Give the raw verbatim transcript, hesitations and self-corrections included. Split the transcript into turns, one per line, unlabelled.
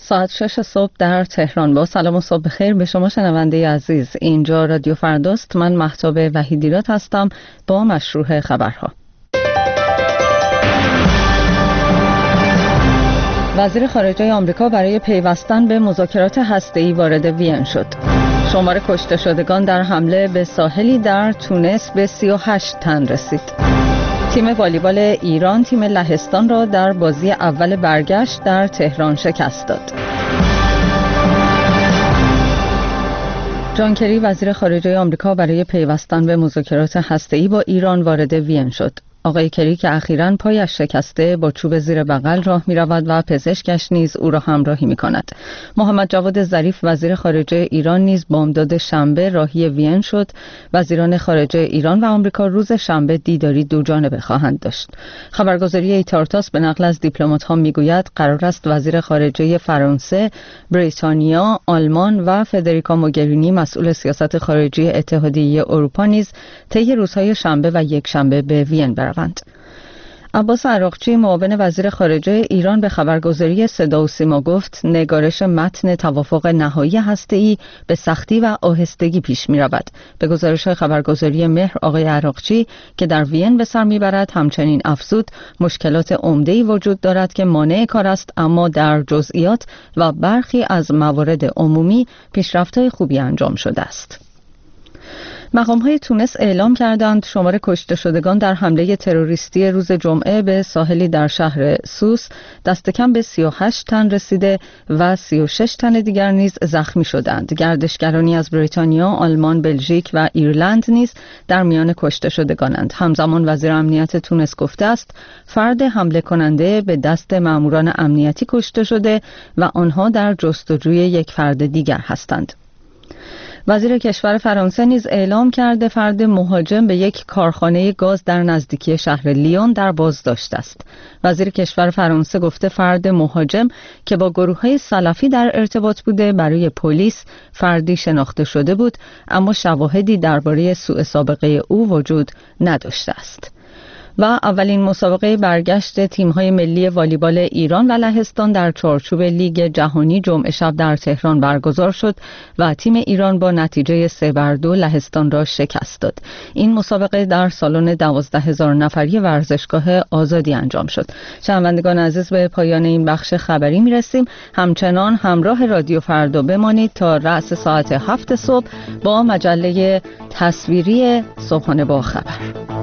ساعت شش صبح در تهران. با سلام و صبح بخیر به شما شنونده عزیز. اینجا رادیو فرداست. من مهتاب وحیدیراد هستم با مشروع خبرها. وزیر خارجه آمریکا برای پیوستن به مذاکرات هسته‌ای وارد وین شد. شمار کشته شدگان در حمله به ساحلی در تونس به سی و هشت تن رسید. تیم والیبال ایران تیم لهستان را در بازی اول برگشت در تهران شکست داد. جان کری وزیر خارجه آمریکا برای پیوستن به مذاکرات هسته‌ای با ایران وارد وین شد. آقای کری که اخیراً پایش شکسته با چوب زیر بغل راه می رود و پزشکش نیز او را همراهی می کند. محمد جواد ظریف وزیر خارجه ایران نیز بامداد شنبه راهی وین شد. وزیران خارجه ایران و آمریکا روز شنبه دیداری دو جانبه خواهند داشت. خبرگزاری ایتارتاس به نقل از دیپلمات‌ها می گوید قرار است وزیر خارجه فرانسه، بریتانیا، آلمان و فدریکا موگرینی مسئول سیاست خارجی اتحادیه اروپا نیز طی روزهای شنبه و یک شنبه به وین بروند. عباس عراقچی معاون وزیر خارجه ایران به خبرگزاری صدا و سیما گفت نگارش متن توافق نهایی هسته‌ای به سختی و آهستگی پیش می رود. به گزارش خبرگزاری مهر آقای عراقچی که در وین به سر می برد همچنین افزود مشکلات عمده‌ای وجود دارد که مانع کار است، اما در جزئیات و برخی از موارد عمومی پیشرفت‌های خوبی انجام شده است. مقام‌های تونس اعلام کردند شمار کشته شدگان در حمله تروریستی روز جمعه به ساحلی در شهر سوس دست کم به سی و هشت تن رسیده و سی و شش تن دیگر نیز زخمی شدند. گردشگرانی از بریتانیا، آلمان، بلژیک و ایرلند نیز در میان کشته شدگانند. همزمان وزیر امنیت تونس گفته است فرد حمله کننده به دست ماموران امنیتی کشته شده و آنها در جستجوی یک فرد دیگر هستند. وزیر کشور فرانسه نیز اعلام کرده فرد مهاجم به یک کارخانه گاز در نزدیکی شهر لیون در بازداشت است. وزیر کشور فرانسه گفته فرد مهاجم که با گروه‌های سلفی در ارتباط بوده برای پلیس فردی شناخته شده بود، اما شواهدی درباره سوء سابقه او وجود نداشته است. و اولین مسابقه برگشت تیم‌های ملی والیبال ایران و لهستان در چارچوب لیگ جهانی جمعه شب در تهران برگزار شد و تیم ایران با نتیجه سه بر دو لهستان را شکست داد. این مسابقه در سالن دوازده هزار نفری ورزشگاه آزادی انجام شد. شنوندگان عزیز به پایان این بخش خبری می‌رسیم. همچنان همراه رادیو فردا بمانید تا رأس ساعت هفت صبح با مجله تصویری صبحانه با خبر.